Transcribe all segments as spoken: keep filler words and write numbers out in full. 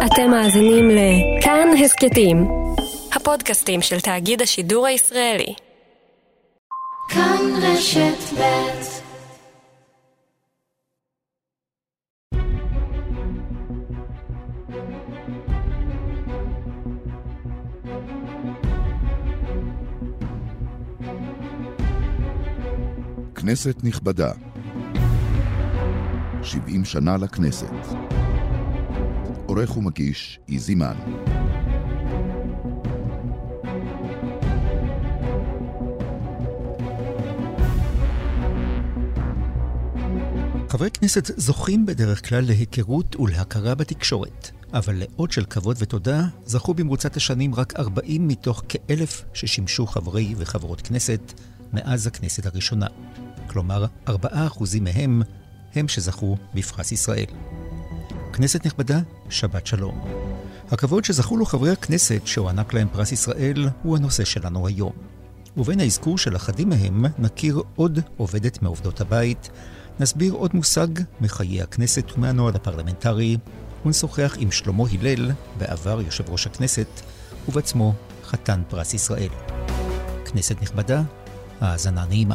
אתם מאזינים לכאן הסקטים, הפודקאסטים של תאגיד השידור הישראלי. כאן רשת ב'. כנסת נכבדה, שבעים שנה לכנסת. עורך ומגיש איזי מן. חברי כנסת זוכים בדרך כלל להיכרות ולהכרה בתקשורת, אבל לעוד של כבוד ותודה זכו במרוצת השנים רק ארבעים מתוך כאלף ששימשו חברי וחברות כנסת מאז הכנסת הראשונה. כלומר, ארבעה אחוזים מהם הם שזכו בפרס ישראל. כנסת נכבדה, שבת שלום. הכבוד שזכו לו חברי הכנסת שהוענק להם פרס ישראל הוא הנושא שלנו היום. ובין האזכור של אחדים מהם נכיר עוד עובדת מעובדות הבית, נסביר עוד מושג מחיי הכנסת ומהנוהל הפרלמנטרי, ונשוחח עם שלמה הלל, בעבר יושב ראש הכנסת, ובעצמו חתן פרס ישראל. כנסת נכבדה, האזנה נעימה.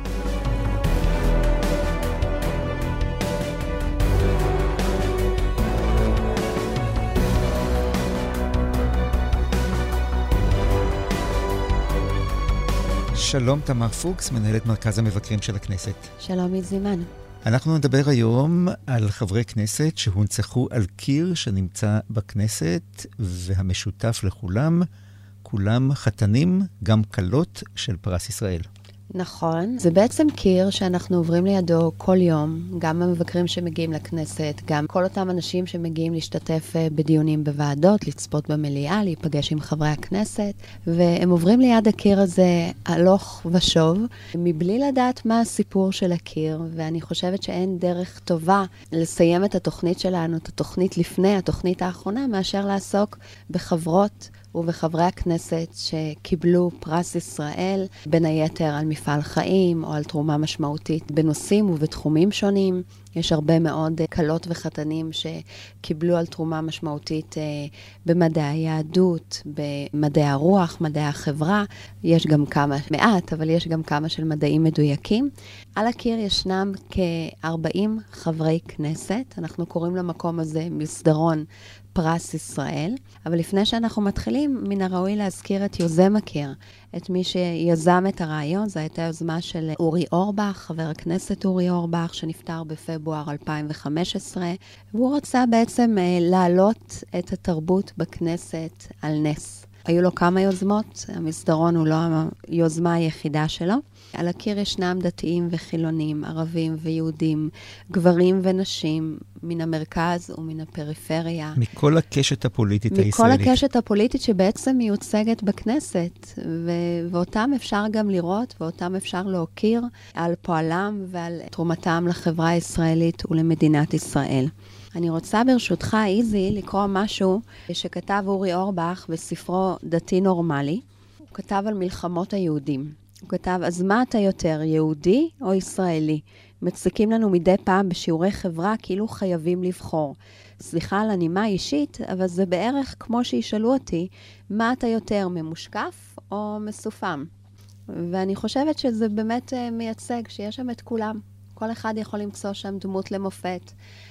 שלום תמר פוקס, מנהלת מרכז המבקרים של הכנסת. שלום איזימן. אנחנו נדבר היום על חברי כנסת שהונצחו על קיר שנמצא בכנסת, והמשותף לכולם, כולם חתנים, גם קלות של פרס ישראל. נכון, זה בעצם קיר שאנחנו עוברים לידו כל יום, גם המבקרים שמגיעים לכנסת, גם כל אותם אנשים שמגיעים להשתתף בדיונים בוועדות, לצפות במליאה, להיפגש עם חברי הכנסת, והם עוברים ליד הקיר הזה הלוך ושוב, מבלי לדעת מה הסיפור של הקיר, ואני חושבת שאין דרך טובה לסיים את התוכנית שלנו, את התוכנית לפני, התוכנית האחרונה, מאשר לעסוק בחברות ובחברי הכנסת שקיבלו פרס ישראל, בין היתר על מפעל חיים או על תרומה משמעותית בנושאים ובתחומים שונים. יש הרבה מאוד קלות וחתנים שקיבלו על תרומה משמעותית במדעי היהדות, במדעי הרוח, מדעי החברה. יש גם כמה, מעט, אבל יש גם כמה של מדעים מדויקים. על הקיר ישנם כ-ארבעים חברי כנסת. אנחנו קוראים למקום הזה מסדרון פרס ישראל. אבל לפני שאנחנו מתחילים, מן הראוי להזכיר את יוזם הקיר, את מי שיזם את הרעיון. זו הייתה יוזמה של אורי אורבך, חבר הכנסת אורי אורבך, שנפטר בפברואר אלפיים וחמש עשרה, והוא רצה בעצם להעלות את התרבות בכנסת על נס. היו לו כמה יוזמות, המסדרון הוא לא היוזמה היחידה שלו. על הקיר ישנם דתיים וחילונים, ערבים ויהודים, גברים ונשים, מן המרכז ומן הפריפריה. מכל הקשת הפוליטית מכל הישראלית. מכל הקשת הפוליטית שבעצם מיוצגת בכנסת, ו- ואותם אפשר גם לראות, ואותם אפשר להוקיר על פועלם ועל תרומתם לחברה הישראלית ולמדינת ישראל. אני רוצה ברשותך, איזי, לקרוא משהו שכתב אורי אורבך בספרו דתי נורמלי. הוא כתב על מלחמות היהודים. הוא כתב, אז מה אתה יותר, יהודי או ישראלי? מצליקים לנו מדי פעם בשיעורי חברה כאילו חייבים לבחור. סליחה על הנימה אישית, אבל זה בערך כמו שישאלו אותי, מה אתה יותר, ממושקף או מסופם? ואני חושבת שזה באמת מייצג, שיש שם את כולם. כל אחד יכול למצוא שם דמות למופת,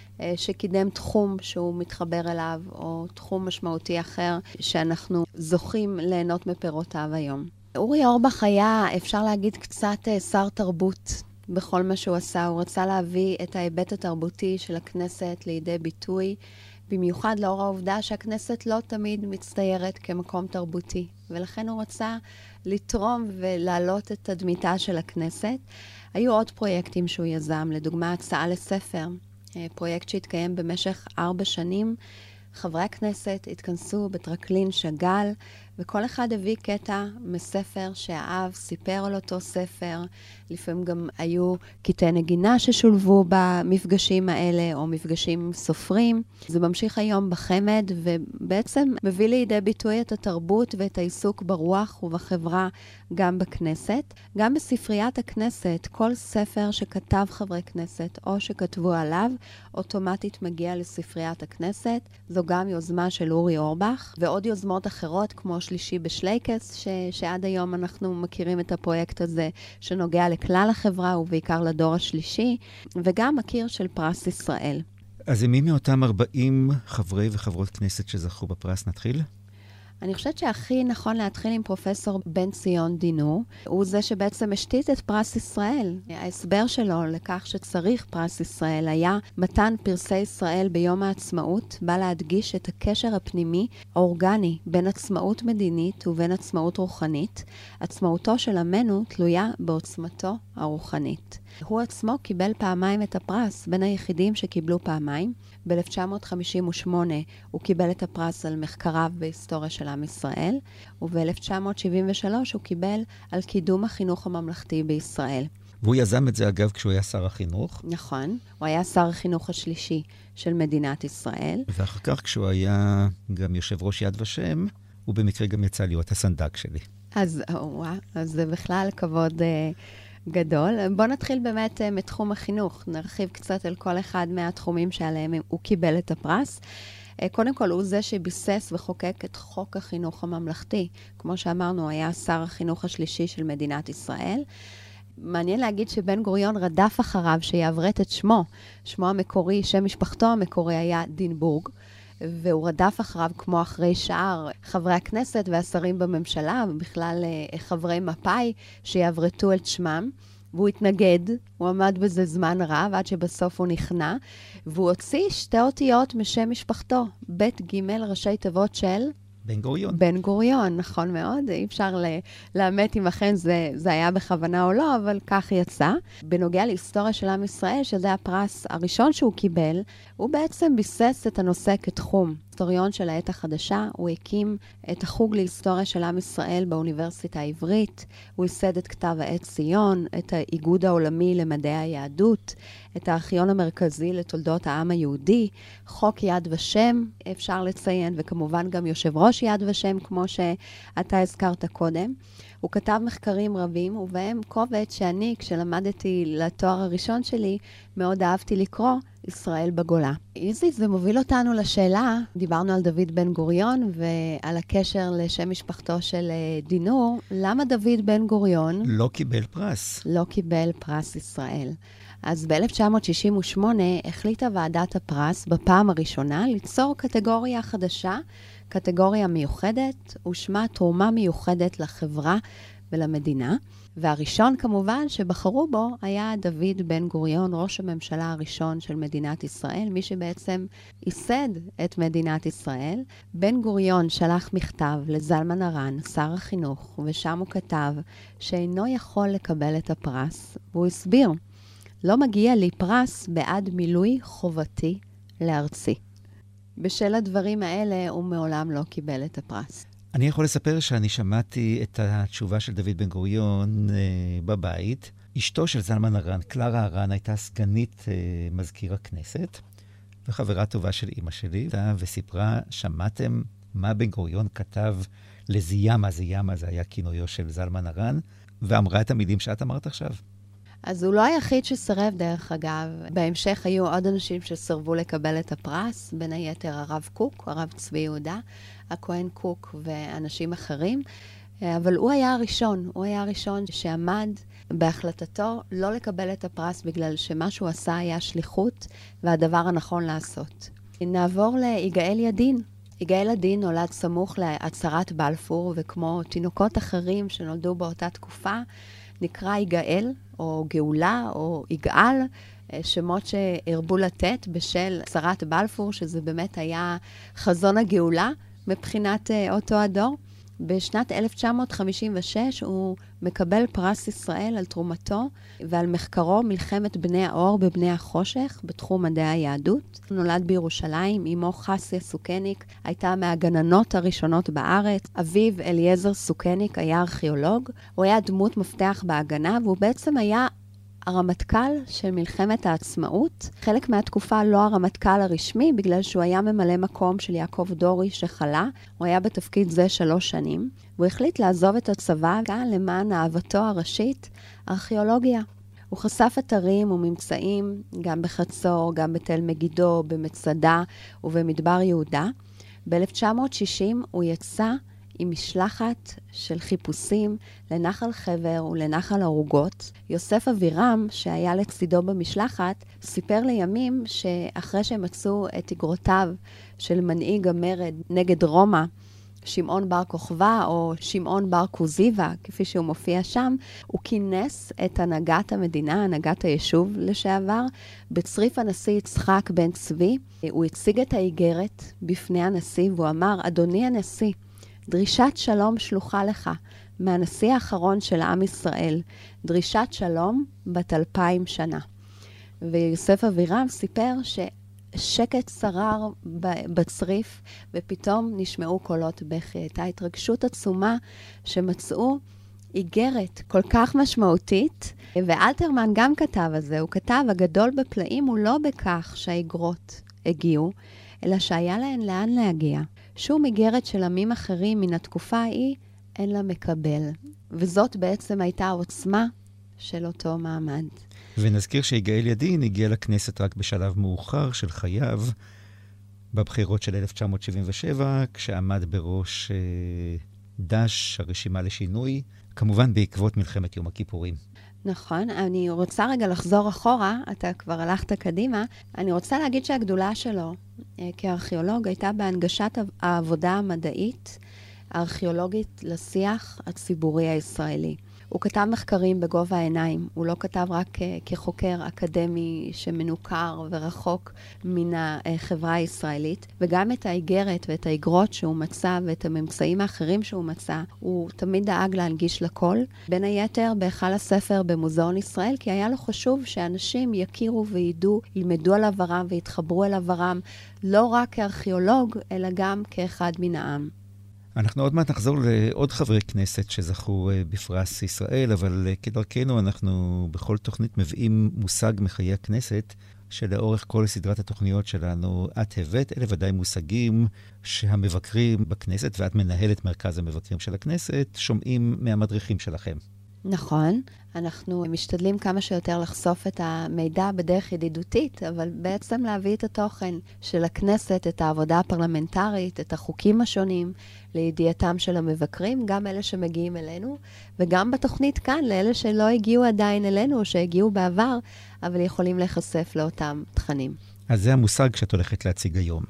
שקידם תחום שהוא מתחבר אליו, או תחום משמעותי אחר, שאנחנו זוכים ליהנות מפירותיו היום. אורי אורבך היה, אפשר להגיד, קצת שר תרבות בכל מה שהוא עשה. הוא רצה להביא את ההיבט התרבותי של הכנסת לידי ביטוי, במיוחד לאור העובדה שהכנסת לא תמיד מצטיירת כמקום תרבותי. ולכן הוא רצה לתרום ולהעלות את תדמיתה של הכנסת. היו עוד פרויקטים שהוא יזם, לדוגמה הצעה לספר, פרויקט שהתקיים במשך ארבע שנים. חברי הכנסת התכנסו בטרקלין שגל, וכל אחד הביא קטע מספר שאהב, סיפר על אותו ספר, לפעמים גם היו קטעי נגינה ששולבו במפגשים האלה, או מפגשים עם סופרים. זה ממשיך היום בחמד, ובעצם מביא לידי ביטוי את התרבות ואת העיסוק ברוח ובחברה גם בכנסת. גם בספריית הכנסת, כל ספר שכתב חברי כנסת או שכתבו עליו, אוטומטית מגיע לספריית הכנסת. זו גם יוזמה של אורי אורבך, ועוד יוזמות אחרות כמו שלישי בשלייקס, ש... שעד היום אנחנו מכירים את הפרויקט הזה, שנוגע לכלל החברה ובעיקר לדור השלישי, וגם הקיר של פרס ישראל. אז מי מאותם ארבעים חברי וחברות כנסת שזכו בפרס נתחיל? אני חושבת שהכי נכון להתחיל עם פרופסור בן ציון דינור. הוא זה שבעצם השתית את פרס ישראל. ההסבר שלו לכך שצריך פרס ישראל היה מתן פרסי ישראל ביום העצמאות, בא להדגיש את הקשר הפנימי האורגני בין עצמאות מדינית ובין עצמאות רוחנית. עצמאותו של עמנו תלויה בעוצמתו הרוחנית. הוא עצמו קיבל פעמיים את הפרס, בין היחידים שקיבלו פעמיים. ב-אלף תשע מאות חמישים ושמונה הוא קיבל את הפרס על מחקריו בהיסטוריה של עם ישראל, וב-אלף תשע מאות שבעים ושלוש הוא קיבל על קידום החינוך הממלכתי בישראל. והוא יזם את זה אגב כשהוא היה שר החינוך. נכון, הוא היה שר החינוך השלישי של מדינת ישראל. ואחר כך כשהוא היה גם יושב ראש יד ושם, הוא במקרה גם יצא להיות הסנדק שלי. אז, וואו, אז זה בכלל כבוד גדול. בואו נתחיל באמת מתחום החינוך. נרחיב קצת על כל אחד מהתחומים שעליהם הוא קיבל את הפרס. קודם כל, הוא זה שביסס וחוקק את חוק החינוך הממלכתי. כמו שאמרנו, היה שר החינוך השלישי של מדינת ישראל. מעניין להגיד שבן גוריון רדף אחריו שיעברת את שמו. שמו המקורי, שם משפחתו המקורי היה דינבורג. והוא רדף אחריו כמו אחרי שאר חברי הכנסת והשרים בממשלה, ובכלל חברי מפאי שיעברתו את שמם. והוא התנגד, הוא עמד בזה זמן רב, עד שבסוף הוא נכנע, והוא הוציא שתי אותיות משם משפחתו, בית ג' ראשי תיבות של בן גוריון. בן גוריון, נכון מאוד. אי אפשר לאמת אם אכן זה, זה היה בכוונה או לא, אבל כך יצא. בנוגע להיסטוריה של עם ישראל, שזה הפרס הראשון שהוא קיבל, הוא בעצם ביסס את הנושא כתחום. היסטוריון של העת החדשה, הוא הקים את החוג להיסטוריה של עם ישראל באוניברסיטה העברית, הוא ייסד את כתב העת ציון, את האיגוד העולמי למדעי היהדות, את הארכיון המרכזי לתולדות העם היהודי, חוק יד ושם, אפשר לציין, וכמובן גם יושב ראש יד ושם, כמו שאתה הזכרת קודם. הוא כתב מחקרים רבים, ובהם קובץ שאני, כשלמדתי לתואר הראשון שלי, מאוד אהבתי לקרוא, ישראל בגולה. איזי, זה מוביל אותנו לשאלה, דיברנו על דוד בן גוריון, ועל הקשר לשם משפחתו של דינור, למה דוד בן גוריון לא קיבל פרס? לא קיבל פרס ישראל. אז ב-אלף תשע מאות שישים ושמונה החליטה ועדת הפרס בפעם הראשונה ליצור קטגוריה חדשה, קטגוריה מיוחדת, ושמה תרומה מיוחדת לחברה ולמדינה. והראשון כמובן שבחרו בו היה דוד בן גוריון, ראש הממשלה הראשון של מדינת ישראל, מי שבעצם ייסד את מדינת ישראל. בן גוריון שלח מכתב לזלמן ארן, שר החינוך, ושם הוא כתב שאינו יכול לקבל את הפרס, והוא הסביר, לא מגיע לי פרס בעד מילוי חובתי לארצי. בשל הדברים האלה הוא מעולם לא קיבל את הפרס. אני יכול לספר שאני שמעתי את התשובה של דוד בן גוריון אה, בבית. אשתו של זלמן ארן, קלרה ארן, הייתה סגנית אה, מזכיר הכנסת, וחברה טובה של אמא שלי, וסיפרה, שמעתם מה בן גוריון כתב לזיאמה, זיאמה זה היה כינויו של זלמן ארן, ואמרה את המילים שאת אמרת עכשיו. אז הוא לא היחיד שסרב דרך אגב. בהמשך היו עוד אנשים שסרבו לקבל את הפרס, בין היתר הרב קוק, הרב צבי יהודה, הכהן קוק ואנשים אחרים. אבל הוא היה הראשון, הוא היה הראשון שעמד בהחלטתו לא לקבל את הפרס בגלל שמה שהוא עשה היה שליחות והדבר הנכון לעשות. נעבור ליגאל ידין. יגאל ידין נולד סמוך להצהרת בלפור, וכמו תינוקות אחרים שנולדו באותה תקופה, נקרא יגאל, או גאולה, או יגאל, שמות שהרבו לתת בשל הצהרת בלפור, שזה באמת היה חזון הגאולה מבחינת אותו הדור. בשנת אלף תשע מאות חמישים ושש הוא מקבל פרס ישראל על תרומתו ועל מחקרו מלחמת בני האור בבני החושך בתחום מדעי היהדות. הוא נולד בירושלים, אמו חסיה סוכניק הייתה מהגננות הראשונות בארץ, אביו אליעזר סוכניק היה ארכיאולוג, הוא היה דמות מפתח בהגנה והוא בעצם היה הרמטכ"ל של מלחמת העצמאות, חלק מהתקופה לא הרמטכ"ל הרשמי, בגלל שהוא היה ממלא מקום של יעקב דורי שחלה, הוא היה בתפקיד זה שלוש שנים, והוא החליט לעזוב את הצבא כאן למען אהבתו הראשית, ארכיאולוגיה. הוא חשף אתרים וממצאים, גם בחצור, גם בתל מגידו, במצדה ובמדבר יהודה. ב-אלף תשע מאות שישים הוא יצא עם משלחת של חיפושים לנחל חבר ולנחל ערוגות. יוסף אבירם, שהיה לצידו במשלחת, סיפר לימים שאחרי שהם מצאו את אגרותיו של מנהיג המרד נגד רומא, שמעון בר כוכבא או שמעון בר כוזיבא, כפי שהוא מופיע שם, הוא כינס את הנהגת המדינה, הנהגת היישוב לשעבר, בצריף הנשיא יצחק בן צבי. הוא הציג את האיגרת בפני הנשיא והוא אמר, אדוני הנשיא, דרישת שלום שלוחה לך, מהנשיא האחרון של עם ישראל, דרישת שלום בת אלפיים שנה. ויוסף אבירם סיפר ששקט שרר בצריף, ופתאום נשמעו קולות בכי. הייתה התרגשות עצומה שמצאו איגרת כל כך משמעותית, ואלתרמן גם כתב על זה, הוא כתב, הגדול בפלאים הוא לא בכך שהאיגרות הגיעו, אלא שהיה להן לאן להגיע. שום איגרת של עמים אחרים מן התקופה ההיא אין לה מקבל. וזאת בעצם הייתה העוצמה של אותו מעמד. ונזכיר שיגאל ידין הגיע לכנסת רק בשלב מאוחר של חייו, בבחירות של אלף תשע מאות שבעים ושבע, כשעמד בראש אה, דש, הרשימה לשינוי, כמובן בעקבות מלחמת יום הכיפורים. נכון, אני רוצה רגע לחזור אחורה, אתה כבר הלכת קדימה, אני רוצה להגיד שהגדולה שלו אה, כארכיאולוג הייתה בהנגשת העבודה המדעית, הארכיאולוגית לשיח הציבורי הישראלי. הוא כתב מחקרים בגובה העיניים, הוא לא כתב רק כחוקר אקדמי שמנוכר ורחוק מן החברה הישראלית, וגם את האיגרת ואת האיגרות שהוא מצא ואת הממצאים האחרים שהוא מצא, הוא תמיד דאג להנגיש לכל. בין היתר בהיכל הספר במוזיאון ישראל, כי היה לו חשוב שאנשים יכירו וידעו, ילמדו על עברם ויתחברו אל עברם, לא רק כארכיאולוג, אלא גם כאחד מן העם. אנחנו עוד מעט נחזור לעוד חברי כנסת שזכו בפרס ישראל, אבל כדרכנו אנחנו בכל תוכנית מביאים מושג מחיי הכנסת, שלאורך כל סדרת התוכניות שלנו את הבאת, אלה ודאי מושגים שהמבקרים בכנסת, ואת מנהלת מרכז המבקרים של הכנסת, שומעים מהמדריכים שלכם. נכון, אנחנו משתדלים כמה שיותר לחשוף את המידע בדרך ידידותית, אבל בעצם להביא את התוכן של הכנסת, את העבודה הפרלמנטרית, את החוקים השונים, לידיעתם של המבקרים, גם אלה שמגיעים אלינו, וגם בתוכנית כאן, לאלה שלא הגיעו עדיין אלינו, או שהגיעו בעבר, אבל יכולים להיחשף לאותם תכנים. אז זה המושג שאת הולכת להציג היום.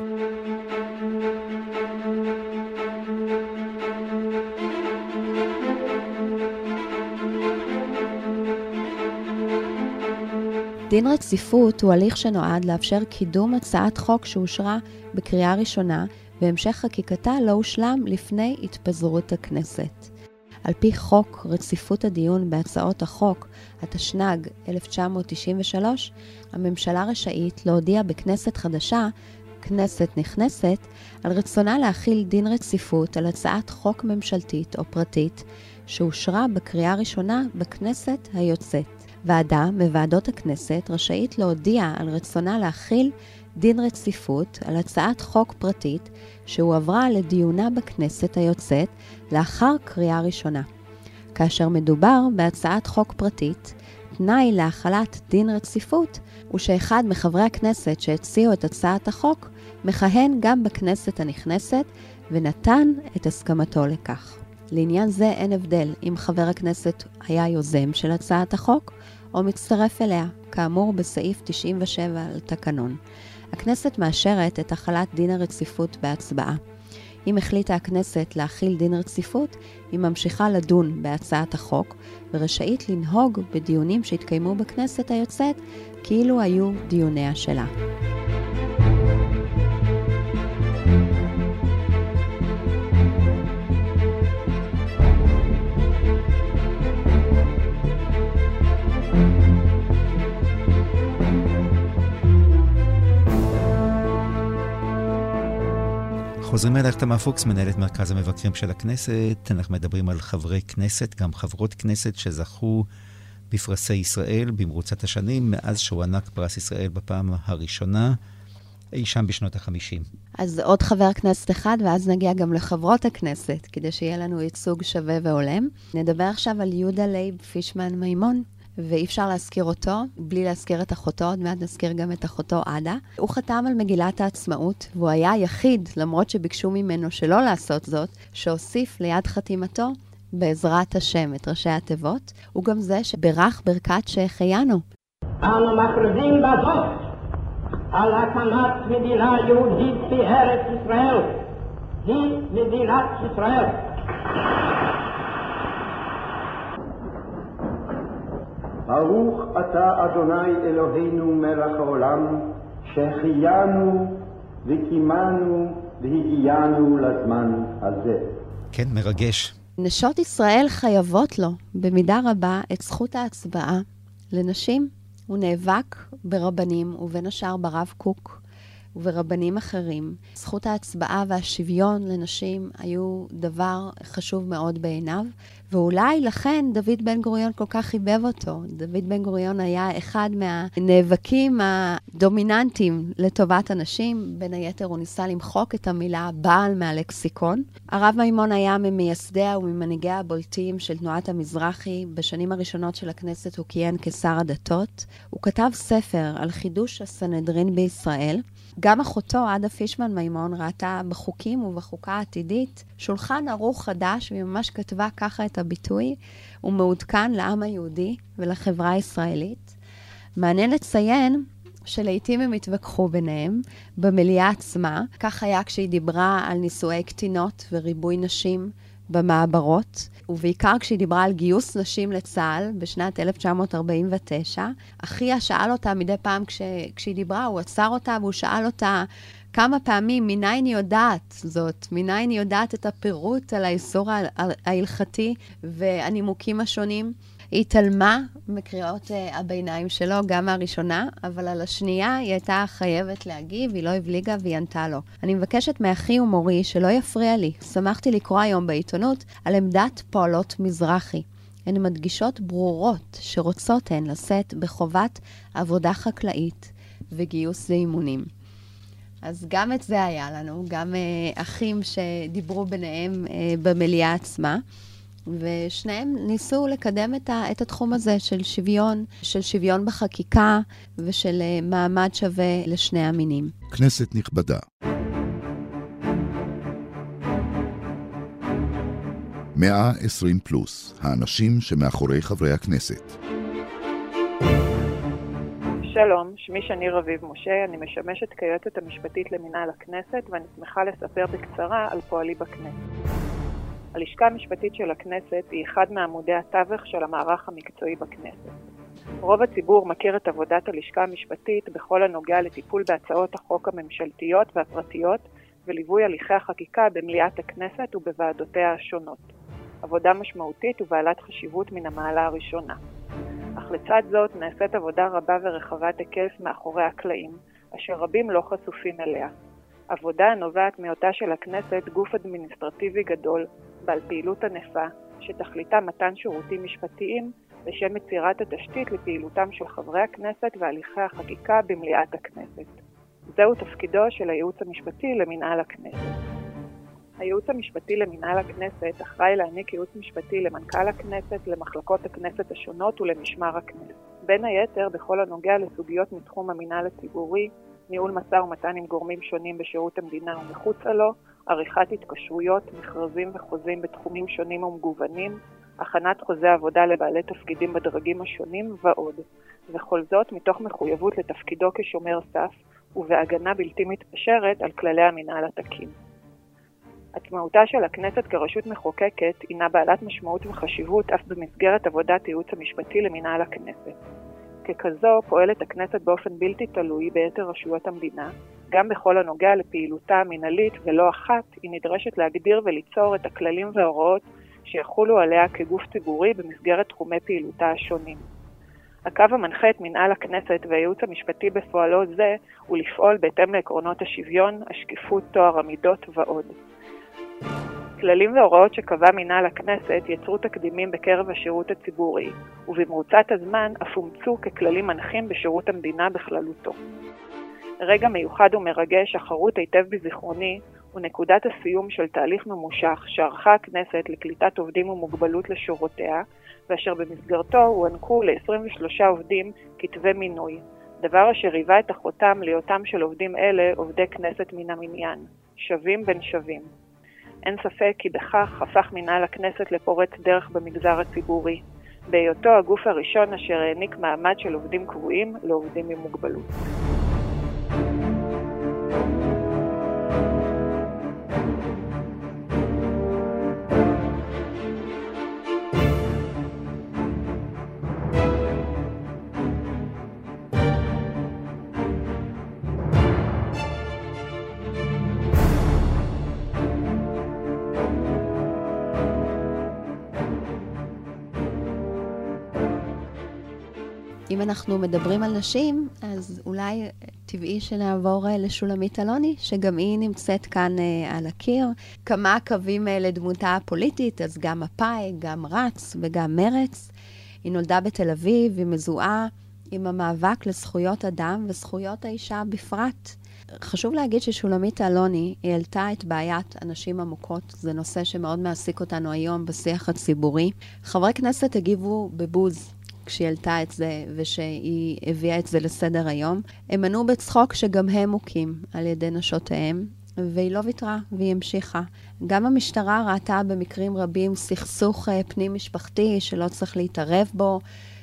דין רציפות הוא הליך שנועד לאפשר קידום הצעת חוק שאושרה בקריאה ראשונה, והמשך חקיקתה לא הושלם לפני התפזרות הכנסת. על פי חוק רציפות הדיון בהצעות החוק, התשנ"ג אלף תשע מאות תשעים ושלוש, הממשלה רשאית להודיע בכנסת חדשה, כנסת נכנסת, על רצונה להחיל דין רציפות על הצעת חוק ממשלתית או פרטית, שאושרה בקריאה ראשונה בכנסת היוצאת. ועדה מוועדות הכנסת רשאית להודיע על רצונה להחיל דין רציפות על הצעת חוק פרטית שהועברה לדיונה בכנסת היוצאת לאחר קריאה ראשונה. כאשר מדובר בהצעת חוק פרטית, תנאי להחלת דין רציפות הוא שאחד מחברי הכנסת שהציעו את הצעת החוק מכהן גם בכנסת הנכנסת ונתן את הסכמתו לכך. לעניין זה אין הבדל אם חבר הכנסת היה יוזם של הצעת החוק או מצטרף אליה, כאמור בסעיף תשעים ושבע לתקנון. הכנסת מאשרת את החלת דין הרציפות בהצבעה. אם החליטה הכנסת להחיל דין רציפות, היא ממשיכה לדון בהצעת החוק ורשאית לנהוג בדיונים שהתקיימו בכנסת היוצאת כאילו היו דיוניה שלה. חוזרים אליך תמר פוקס, מנהלת מרכז המבקרים של הכנסת. אנחנו מדברים על חברי כנסת, גם חברות כנסת שזכו בפרסי ישראל במרוצת השנים, מאז שהוענק פרס ישראל בפעם הראשונה, אי שם בשנות החמישים. אז עוד חבר כנסת אחד, ואז נגיע גם לחברות הכנסת, כדי שיהיה לנו ייצוג שווה והולם. נדבר עכשיו על יהודה לייב פישמן מימון, ואי אפשר להזכיר אותו, בלי להזכיר את אחותו, עוד מעט נזכיר גם את אחותו עדה. הוא חתם על מגילת העצמאות, והוא היה היחיד, למרות שביקשו ממנו שלא לעשות זאת, שהוסיף ליד חתימתו, בעזרת השם, את ראשי התיבות. הוא גם זה שברך ברכת שהחיינו. אנו מכריזים בזאת על הקמת מדינה יהודית בארץ ישראל. היא מדינת ישראל. ברוך אתה אדוני אלוהינו מלך העולם, שהחיינו וקימנו והגיענו לזמן הזה. כן, מרגש. נשות ישראל חייבות לו במידה רבה את זכות ההצבעה לנשים. הוא נאבק ברבנים ובין השאר ברב קוק וברבנים אחרים. זכות ההצבעה והשוויון לנשים היו דבר חשוב מאוד בעיניו, ואולי לכן דוד בן גוריון כל כך חיבב אותו. דוד בן גוריון היה אחד מהנאבקים הדומיננטיים לטובת הנשים. בין היתר הוא ניסה למחוק את המילה בעל מהלקסיקון. הרב מימון היה ממייסדיה וממנהיגיה הבולטים של תנועת המזרחי. בשנים הראשונות של הכנסת הוא כיהן כשר הדתות. הוא כתב ספר על חידוש הסנהדרין בישראל. גם אחותו, עדה פישמן מימון, ראתה בחוקים ובחוקה העתידית שולחן ערוך חדש, והיא ממש כתבה ככה את הביטוי, הוא מעודכן לעם היהודי ולחברה הישראלית. מעניין לציין שלעיתים הם התווכחו ביניהם במליאה עצמה. כך היה כשהיא דיברה על נישואי קטינות וריבוי נשים במעברות, ובעיקר כשהיא דיברה על גיוס נשים לצה"ל בשנת אלף תשע מאות ארבעים ותשע. אחיה שאל אותה מדי פעם כש, כשהיא דיברה, הוא עצר אותה והוא שאל אותה כמה פעמים, מניין היא יודעת זאת, מניין היא יודעת את הפירוט על האיסור ההלכתי והנימוקים השונים. היא התעלמה מקריאות uh, הביניים שלו, גם מהראשונה, אבל על השנייה היא הייתה חייבת להגיב, היא לא הבליגה והיא ענתה לו. אני מבקשת מאחי ומורי שלא יפריע לי. שמחתי לקרוא היום בעיתונות על עמדת פועלות מזרחי. הן מדגישות ברורות שרוצות הן לשאת בחובת עבודה חקלאית וגיוס לאימונים. אז גם את זה היה לנו, גם uh, אחים שדיברו ביניהם uh, במליאה עצמה. ושניהם ניסו לקדם את, ה, את התחום הזה של שוויון, של שוויון בחקיקה ושל מעמד שווה לשני המינים. כנסת נכבדה. מאה ועשרים פלוס, האנשים שמאחורי חברי הכנסת. שלום, שמי שני רביב משה, אני משמשת כיועצת המשפטית למינהל הכנסת ואני שמחה לספר בקצרה על פועלי בכנסת. הלשכה המשפטית של הכנסת היא אחד מעמודי התווך של המערך המקצועי בכנסת. רוב הציבור מכיר את עבודת הלשכה המשפטית בכל הנוגע לטיפול בהצעות החוק הממשלתיות והפרטיות וליווי הליכי החקיקה במליאת הכנסת ובוועדותיה השונות. עבודה משמעותית ובעלת חשיבות מן המעלה הראשונה. אך לצד זאת נעשית עבודה רבה ורחבת היקף מאחורי הקלעים, אשר רבים לא חשופים אליה. עבודה הנובעת מאותה של הכנסת גוף אדמיניסטרטיבי גדול, בעל פעילות ענפה, שתכליתה מתן שירותים משפטיים לשם יצירת התשתית לפעילותם של חברי הכנסת והליכי החקיקה במליאת הכנסת. זהו תפקידו של הייעוץ המשפטי למינהל הכנסת. הייעוץ המשפטי למינהל הכנסת אחראי להעניק ייעוץ משפטי למנכ"ל הכנסת, למחלקות הכנסת השונות ולמשמר הכנסת. בין היתר, בכל הנוגע לסוגיות מתחום המינהל הציבורי, ניהול משא ומתן עם גורמים שונים בשירות המדינה ומחוצה לו, עריכת התקשרויות, מכרזים וחוזים בתחומים שונים ומגוונים, הכנת חוזי עבודה לבעלי תפקידים בדרגים השונים ועוד. וכל זאת מתוך מחויבות לתפקידו כשומר סף ובהגנה בלתי מתפשרת על כללי המינהל התקין. עצמאותה של הכנסת כרשות מחוקקת הינה בעלת משמעות וחשיבות אף במסגרת עבודת הייעוץ המשפטי למינהל הכנסת. ככזו פועלת הכנסת באופן בלתי תלוי ביתר רשויות המדינה, גם בכל הנוגע לפעילותה המינהלית ולא אחת היא נדרשת להגדיר וליצור את הכללים וההוראות שיחולו עליה כגוף ציבורי במסגרת תחומי פעילותה השונים. הקו המנחה את מנהל הכנסת והייעוץ המשפטי בפועלו זה הוא לפעול בהתאם לעקרונות השוויון, השקיפות, טוהר המידות ועוד. כללים והוראות שקבע מנהל הכנסת יצרו תקדימים בקרב השירות הציבורי, ובמרוצת הזמן אף אומצו ככללים מנחים בשירות המדינה בכללותו. רגע מיוחד ומרגש החרוט היטב בזיכרוני הוא נקודת הסיום של תהליך ממושך שערכה הכנסת לקליטת עובדים עם מוגבלות לשורותיה, ואשר במסגרתו הוענקו ל-עשרים ושלושה עובדים כתבי מינוי, דבר אשר היווה את החותם להיותם של עובדים אלה עובדי כנסת מן המניין, שווים בין שווים. אין ספק כי בכך הפך מנהל הכנסת לפורץ דרך במגזר הציבורי, בהיותו הגוף הראשון אשר העניק מעמד של עובדים קבועים לעובדים עם מוגבלות. אם אנחנו מדברים על נשים, אז אולי טבעי שנעבור לשולמית אלוני, שגם היא נמצאת כאן על הקיר. כמה קווים לדמותה הפוליטית, אז גם מפא"י, גם רץ וגם מרץ. היא נולדה בתל אביב, היא מזוהה עם המאבק לזכויות אדם וזכויות האישה בפרט. חשוב להגיד ששולמית אלוני העלתה את בעיית הנשים המוכות. זה נושא שמאוד מעסיק אותנו היום בשיח הציבורי. חברי כנסת הגיבו בבוז כשהיא העלתה את זה ושהיא הביאה את זה לסדר היום. הם ענו בצחוק שגם הם מוכים על ידי נשותיהם, והיא לא ויתרה והיא המשיכה. גם המשטרה ראתה במקרים רבים סכסוך פנים משפחתי שלא צריך להתערב בו,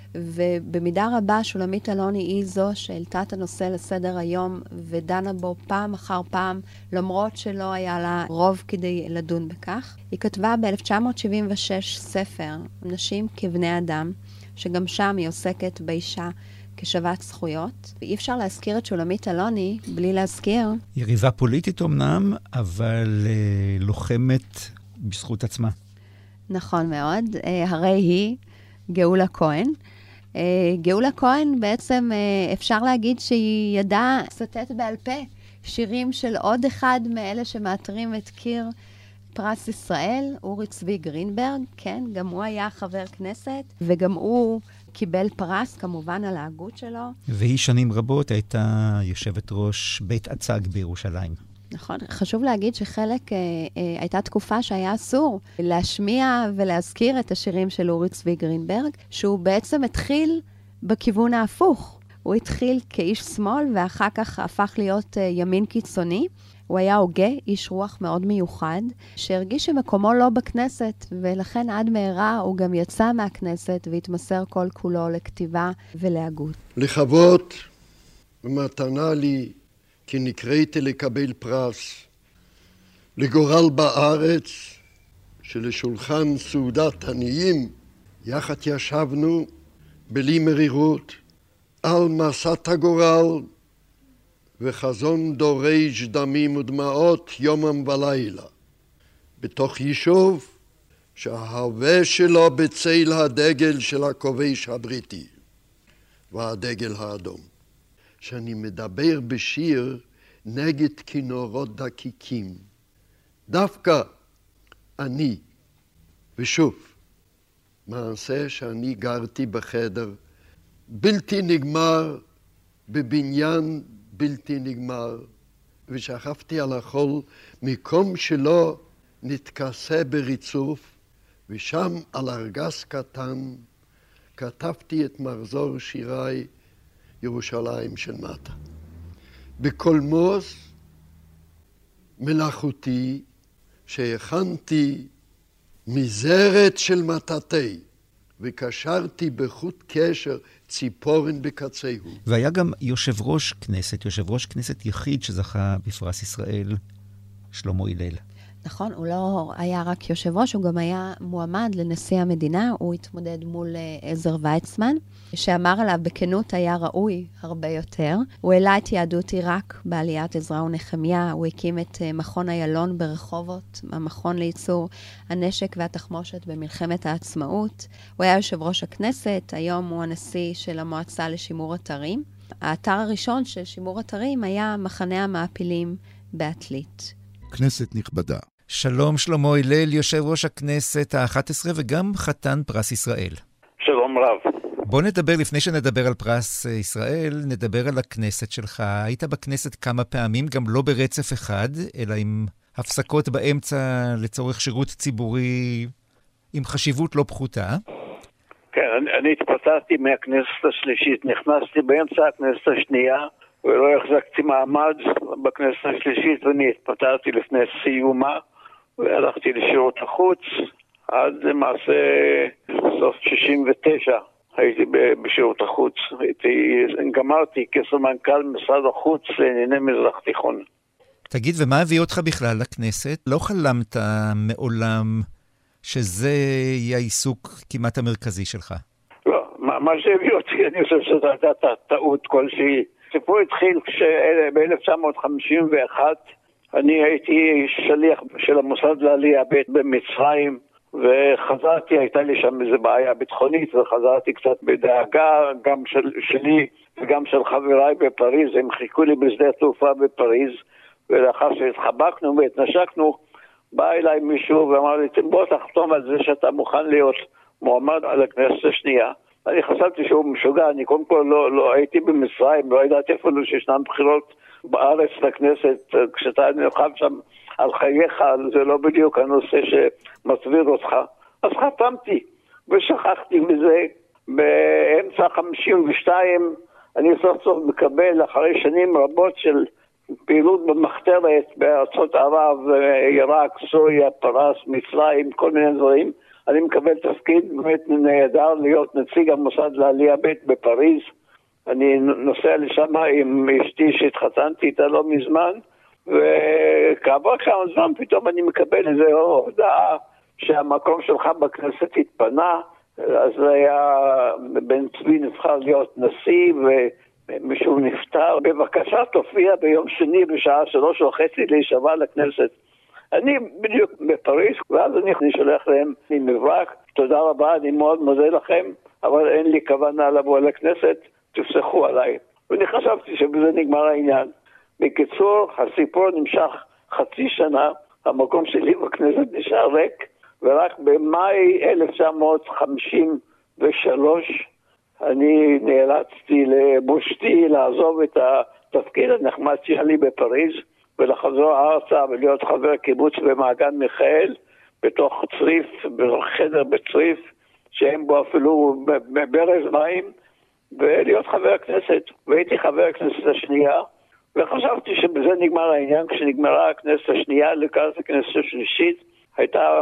ובמידה רבה שולמית אלוני היא זו שהעלתה את הנושא לסדר היום ודנה בו פעם אחר פעם, למרות שלא היה לה רוב כדי לדון בכך. היא כתבה ב-אלף תשע מאות שבעים ושש ספר, נשים כבני אדם, שגם שם היא עוסקת באישה כשוות זכויות. אי אפשר להזכיר את שולמית אלוני בלי להזכיר. יריבה פוליטית אמנם, אבל אה, לוחמת בזכות עצמה. נכון מאוד. אה, הרי היא גאולה כהן. אה, גאולה כהן בעצם אה, אפשר להגיד שהיא ידעה לצטט בעל פה שירים של עוד אחד מאלה שמאתרים את קיר פרס ישראל, אורי צבי גרינברג, כן, גם הוא היה חבר כנסת, וגם הוא קיבל פרס, כמובן, על ההגות שלו. והיא שנים רבות הייתה יושבת ראש בית הצג בירושלים. נכון, חשוב להגיד שחלק, אה, אה, הייתה תקופה שהיה אסור להשמיע ולהזכיר את השירים של אורי צבי גרינברג, שהוא בעצם התחיל בכיוון ההפוך. הוא התחיל כאיש שמאל, ואחר כך הפך להיות אה, ימין קיצוני. הוא היה הוגה, איש רוח מאוד מיוחד, שהרגיש שמקומו לא בכנסת, ולכן עד מהרה הוא גם יצא מהכנסת והתמסר כל כולו לכתיבה ולהגות. לכבוד ומתנה לי כי נקראתי לקבל פרס, לגורל בארץ שלשולחן סעודת עניים יחד ישבנו בלי מרירות על מסת הגורל וחזון דורש דמים ודמעות יומם ולילה, בתוך יישוב שההווה שלו בצל הדגל של הכובש הבריטי והדגל האדום. שאני מדבר בשיר נגד כינורות דקיקים. דווקא אני, ושוב, מעשה שאני גרתי בחדר בלתי נגמר, בבניין בלתי נגמר, ושכבתי על החול מקום שלא נתכסה בריצוף, ושם על ארגז קטן כתבתי את מחזור שיריי ירושלים של מטה. בקולמוס מלאכותי שהכנתי מזרת של מטאטי, וקשרתי בחוט קשר ציפורן בקצהו. והיה גם יושב ראש כנסת, יושב ראש כנסת יחיד שזכה בפרס ישראל, שלמה הלל. נכון, הוא לא היה רק יושב ראש, הוא גם היה מועמד לנשיא המדינה, הוא התמודד מול עזר ויצמן, שאמר עליו בכנות היה ראוי הרבה יותר. הוא העלה את יהדות עיראק בעליית עזרא ונחמיה, הוא הקים את מכון איילון ברחובות, המכון לייצור הנשק והתחמושת במלחמת העצמאות. הוא היה יושב ראש הכנסת, היום הוא הנשיא של המועצה לשימור אתרים. האתר הראשון של שימור אתרים היה מחנה המעפילים בעתלית. כנסת נכבדה. שלום שלמה הלל, יושב ראש הכנסת ה-אחת עשרה וגם חתן פרס ישראל. שלום רב. בוא נדבר, לפני שנדבר על פרס ישראל, נדבר על הכנסת שלך. היית בכנסת כמה פעמים, גם לא ברצף אחד, אלא עם הפסקות באמצע לצורך שירות ציבורי עם חשיבות לא פחותה. כן, אני, אני התפטרתי מהכנסת השלישית, נכנסתי באמצע הכנסת השנייה, ולא החזקתי מעמד בכנסת השלישית, ואני התפטרתי לפני סיומה, והלכתי לשירות החוץ, עד למעשה סוף שישים ותשע הייתי בשירות החוץ. הייתי, גמרתי כסמנכ"ל משרד החוץ לענייני מזרח תיכון. תגיד, ומה הביא אותך בכלל לכנסת? לא חלמת מעולם שזה יהיה העיסוק כמעט המרכזי שלך? לא, מה, מה שהביא אותי, אני חושב שזו הייתה טעות כלשהי. הסיפור התחיל ב-אלף תשע מאות חמישים ואחת, אני הייתי שליח של המוסד לעלייה ב' במצרים, וחזרתי, הייתה לי שם איזו בעיה ביטחונית, וחזרתי קצת בדאגה, גם של, שלי וגם של חבריי בפריז. הם חיכו לי בשדה התעופה בפריז, ולאחר שהתחבקנו והתנשקנו, בא אליי מישהו ואמר לי, בוא תחתום על זה שאתה מוכן להיות מועמד על הכנסת השנייה. אני חשבתי שהוא משוגע, אני קודם כל לא, לא הייתי במצרים, לא ידעתי אפילו שישנם בחירות בארץ לכנסת, כשאתה נלחם שם על חייך, זה לא בדיוק הנושא שמסביר אותך. אז חתמתי ושכחתי מזה. באמצע חמישים ושתיים אני סוף סוף מקבל, אחרי שנים רבות של פעילות במחתרת בארצות ערב, עיראק, סוריה, פרס, מצרים, כל מיני דברים, אני מקבל תפקיד באמת נהדר להיות נציג המוסד לעלייה ב' בפריז. אני נוסע לשם עם אשתי שהתחתנתי איתה לא מזמן, וכעבור כמה זמן פתאום אני מקבל איזו הודעה שהמקום שלך בכנסת התפנה. אז היה בן צבי נבחר להיות נשיא ומישהו נפטר, בבקשה תופיע ביום שני בשעה שלוש וחצי להישבע לכנסת. אני בדיוק בפריז, ואז אני שולח להם עם מברק, תודה רבה, אני מאוד מודה לכם, אבל אין לי כוונה לבוא לכנסת, תפסחו עליי. ואני חשבתי שבזה נגמר העניין. בקיצור, הסיפור נמשך חצי שנה, המקום שלי בכנסת נשאר ריק, ורק במאי אלף תשע מאות חמישים ושלוש אני נאלצתי לבושתי לעזוב את התפקיד הנחמד שלי בפריז, ולחזור ארצה ולהיות חבר קיבוץ במעגן מיכאל, בתוך צריף, בחדר בצריף, שהם בו אפילו ברז מים, ולהיות חבר הכנסת. והייתי חבר הכנסת השנייה, וחשבתי שבזה נגמר העניין. כשנגמרה הכנסת השנייה, לקראת הכנסת השלישית, הייתה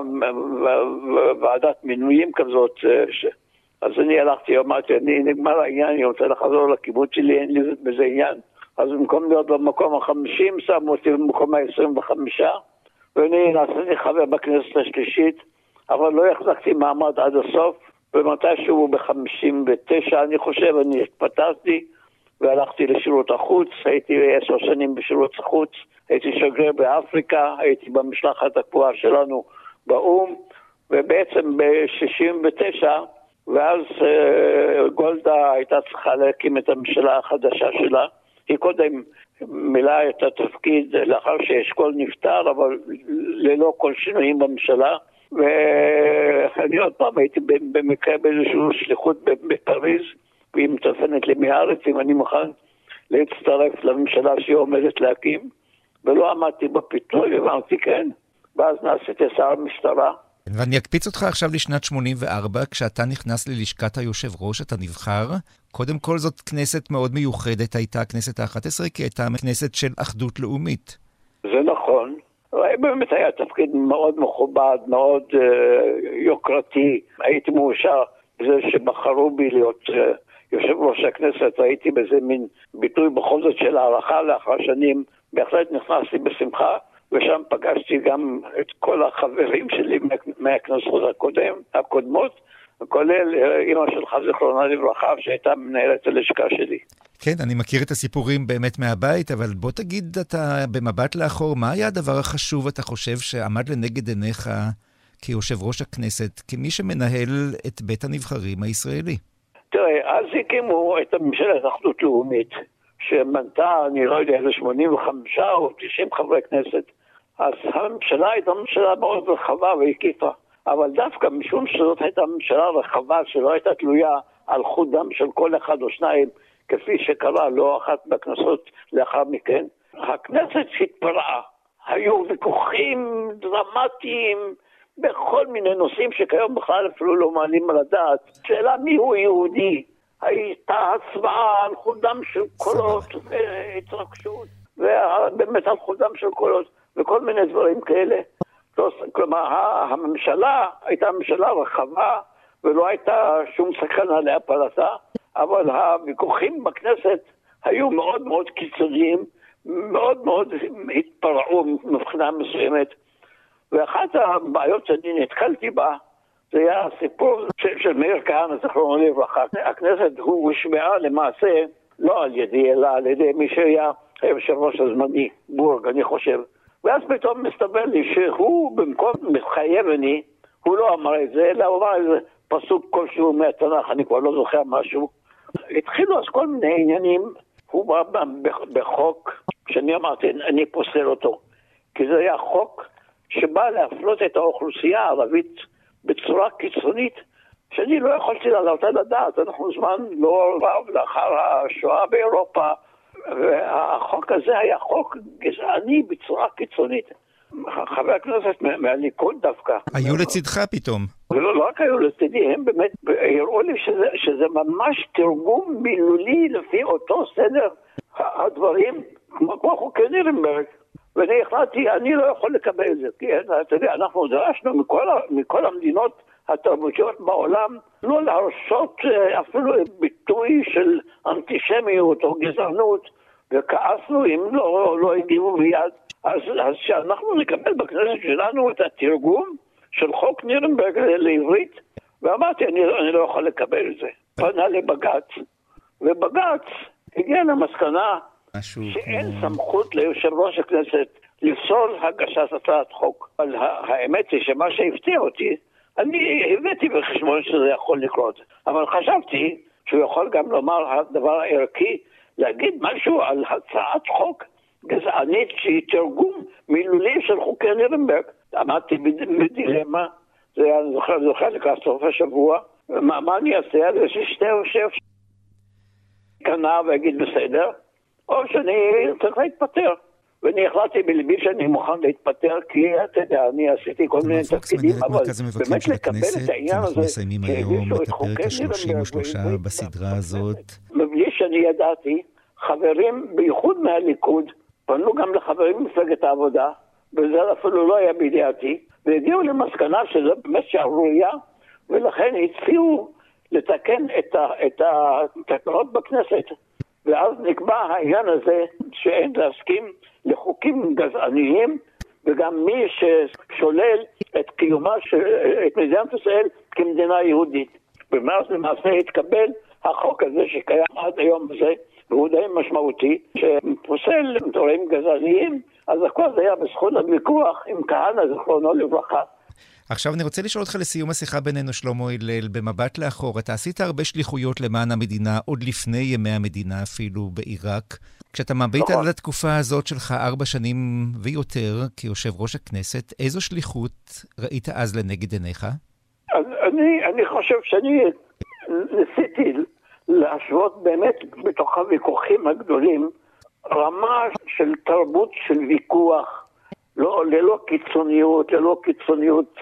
ועדת מינויים כזאת, ש... אז אני הלכתי, אמרתי, אני נגמר העניין, אני רוצה לחזור לקיבוץ שלי, אין לי בזה עניין. אז במקום להיות במקום החמישים, שמו אותי במקום ה-עשרים וחמישה, ואני נעשיתי חבר בכנסת השלישית, אבל לא החזקתי מעמד עד הסוף, ומתישהו ב-חמישים ותשע, אני חושב, אני התפטרתי, והלכתי לשירות החוץ, הייתי עשר שנים בשירות החוץ, הייתי שגריר באפריקה, הייתי במשלחת הקבועה שלנו באום, ובעצם ב-שישים ותשע, ואז uh, גולדה הייתה צריכה להקים את הממשלה החדשה שלה, היא קודם מילאה את התפקיד לאחר שאשכול נפטר, אבל ללא כל שינויים בממשלה, ואני עוד פעם הייתי במקרה באיזושהי שליחות בפריז, והיא מטלפנת לי מהארץ אם אני מוכן להצטרף לממשלה שהיא עומדת להקים, ולא עמדתי בפיתוי, אמרתי כן, ואז נעשיתי שר המשטרה. ואני אקפיץ אותך עכשיו לשנת שמונים וארבע, כשאתה נכנס ללשכת היושב ראש, אתה נבחר. קודם כל זאת כנסת מאוד מיוחדת, הייתה הכנסת ה-אחת עשרה, כי הייתה כנסת של אחדות לאומית. זה נכון. באמת היה תפקיד מאוד מכובד, מאוד uh, יוקרתי. הייתי מאושר בזה שבחרו בי להיות uh, יושב ראש הכנסת, הייתי בזה מין ביטוי בכל זאת של הערכה לאחר שנים. בהחלט נכנסתי בשמחה, ושם פגשתי גם את כל החברים שלי מהכנסות הקודם, הקודמות, כולל אמא שלך זיכרונה לברכה, שהייתה מנהלת הלשכה שלי. כן, אני מכיר את הסיפורים באמת מהבית, אבל בוא תגיד אתה במבט לאחור, מה היה הדבר החשוב אתה חושב שעמד לנגד עיניך כיושב ראש הכנסת, כמי שמנהל את בית הנבחרים הישראלי? תראה, אז הקימו את הממשלת אחדות לאומית, שמנתה, אני לא יודע, ל-שמונים וחמישה או תשעים חברי כנסת. אז הממשלה הייתה ממשלה מאוד רחבה והקיפה, אבל דווקא משום שזאת הייתה ממשלה רחבה שלא הייתה תלויה על חודם של כל אחד או שניים, כפי שקרה לא אחת בכנסות לאחר מכן, הכנסת התפרעה. היו ויכוחים דרמטיים בכל מיני נושאים שכיום בכלל אפילו לא מעלים על הדעת. שאלה מי הוא יהודי, הייתה הצבעה על חודם של קולות והתרגשות, ובאמת על חודם של קולות וכל מיני דברים כאלה. כלומר, הממשלה הייתה ממשלה רחבה ולא הייתה שום סכנה להפלתה, אבל הוויכוחים בכנסת היו מאוד מאוד קיצוניים, מאוד מאוד התפרעו מבחינה מסוימת. ואחת הבעיות שאני נתקלתי בה, זה היה הסיפור של, של מאיר כהנא, זכרונו לברכה. הכנסת הוא הושמעה למעשה, לא על ידי, אלא על ידי מי שהיה יושב ראש הזמני, בורג, אני חושב. ואז פתאום מסתבר לי שהוא במקום מתחייבני, הוא לא אמר את זה, אלא הוא אמר איזה פסוק כלשהו מהתנ"ך, אני כבר לא זוכר משהו. התחילו אז כל מיני עניינים, הוא בא בחוק, שאני אמרתי, אני פוסל אותו. כי זה היה חוק שבא להפלות את האוכלוסייה הערבית בצורה קיצונית, שאני לא יכולתי לעלות על הדעת. אנחנו זמן לא רב לאחר השואה באירופה, והחוק הזה היה חוק גזעני בצורה קיצונית. חבר הכנסת מהליכוד דווקא. היו לצדך פתאום. ולא לא רק היו לצדי, הם באמת הראו לי שזה, שזה ממש תרגום מילולי לפי אותו סדר הדברים, כמו חוקי נירנברג. ואני החלטתי, אני לא יכול לקבל את זה, כי אתה יודע, אנחנו דרשנו מכל, מכל המדינות התרבותיות בעולם לא להרשות אפילו ביטוי של אנטישמיות או גזענות, וכעסנו אם לא, לא הגיעו מיד. אז, אז שאנחנו נקבל בכנסת שלנו את התרגום של חוק נירנברג לעברית, ואמרתי, אני, אני לא יכול לקבל את זה. פנה לבג"ץ, ובג"ץ הגיע למסקנה שאין סמכות ליושב ראש הכנסת לפסול הגשת הצעת חוק. אבל האמת היא שמה שהפתיע אותי, אני הבאתי בחשבון שזה יכול לקרות. אבל חשבתי שהוא יכול גם לומר הדבר הערכי, להגיד משהו על הצעת חוק גזענית שהיא תרגום מילולי של חוקי נירנברג. עמדתי בדילמה, זה היה זוכר, זוכר לקראת סוף השבוע, מה, מה אני אעשה? זה ששתי יושב קנה ויגיד בסדר, או שאני צריך להתפטר. ואני החלטתי בלבי שאני מוכן להתפטר, כי אתה יודע, אני עשיתי כל מיני תפקידים, אבל באמת לקבל את העניין הזה, אנחנו מסיימים היום את הפרק ה-שלושים ושלוש בסדרה הזאת. מבלי שאני ידעתי, חברים, בייחוד מהליכוד, פנו גם לחברים ממפלגת העבודה, וזה אפילו לא היה בידיעתי, והגיעו למסקנה שזה באמת שערורייה, ולכן הציעו לתקן את, ה, את התקנות בכנסת. ואז נקבע העניין הזה שאין להסכים לחוקים גזעניים, וגם מי ששולל את קיומה של את מדינת ישראל כמדינה יהודית. ומאז למעשה התקבל החוק הזה שקיים עד היום הזה, והוא די משמעותי, שפוסל דברים גזעניים, אז הכל זה היה בזכות הוויכוח עם כהנא זכרונו לברכה. עכשיו אני רוצה לשאול אותך לסיום השיחה בינינו, שלמה הלל, במבט לאחור. אתה עשית הרבה שליחויות למען המדינה, עוד לפני ימי המדינה אפילו בעיראק. כשאתה מביט על התקופה הזאת שלך ארבע שנים ויותר כיושב ראש הכנסת, איזו שליחות ראית אז לנגד עיניך? אני, אני חושב שאני ניסיתי להשוות באמת בתוך הוויכוחים הגדולים רמה של תרבות של ויכוח, לא, ללא קיצוניות, ללא קיצוניות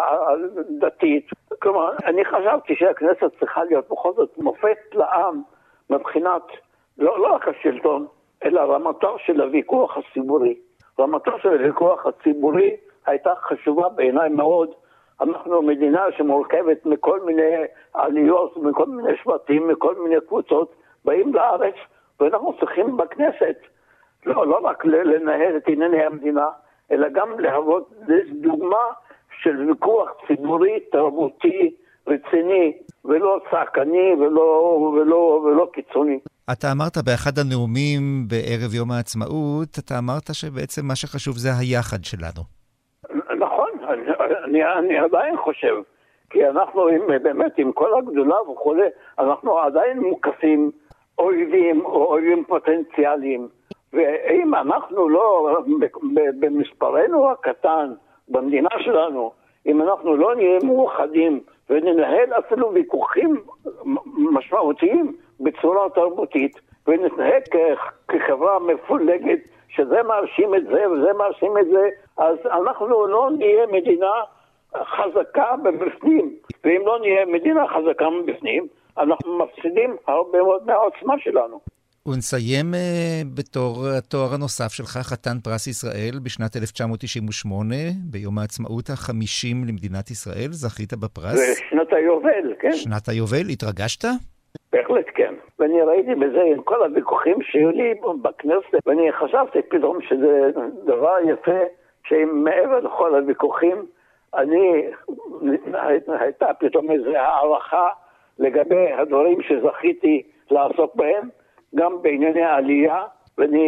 דתית. כלומר, אני חשבתי שהכנסת צריכה להיות בכל זאת מופת לעם מבחינת, לא, לא רק השלטון, אלא רמתו של הוויכוח הציבורי. רמתו של הוויכוח הציבורי הייתה חשובה בעיניי מאוד. אנחנו מדינה שמורכבת מכל מיני עליות, מכל מיני שבטים, מכל מיני קבוצות, באים לארץ, ואנחנו צריכים בכנסת, לא, לא רק לנהל את ענייני המדינה, אלא גם להוות דוגמה של ויכוח ציבורי, תרבותי, רציני, ולא צעקני ולא, ולא, ולא קיצוני. אתה אמרת באחד הנאומים בערב יום העצמאות, אתה אמרת שבעצם מה שחשוב זה היחד שלנו. נכון, אני, אני, אני עדיין חושב, כי אנחנו עם, באמת עם כל הגדולה וכו', אנחנו עדיין מוקפים אויבים או אויבים פוטנציאליים, ואם אנחנו לא, במספרנו הקטן, במדינה שלנו, אם אנחנו לא נהיה מאוחדים וננהל אפילו ויכוחים משמעותיים בצורה תרבותית, ונתנהג כחברה מפולגת, שזה מרשים את זה וזה מרשים את זה, אז אנחנו לא נהיה מדינה חזקה בפנים. ואם לא נהיה מדינה חזקה בפנים, אנחנו מפסידים הרבה מאוד מהעוצמה שלנו. ונסיים בתור התואר הנוסף שלך, חתן פרס ישראל בשנת אלף תשע מאות תשעים ושמונה, ביום העצמאות החמישים למדינת ישראל, זכית בפרס. זה שנת היובל, כן. שנת היובל, התרגשת? בהחלט כן. ואני ראיתי בזה עם כל הוויכוחים שהיו לי בכנסת, ואני חשבתי פתאום שזה דבר יפה, שמעבר לכל הוויכוחים, אני, הייתה פתאום איזו הערכה לגבי הדברים שזכיתי לעסוק בהם, גם בענייני העלייה, ואני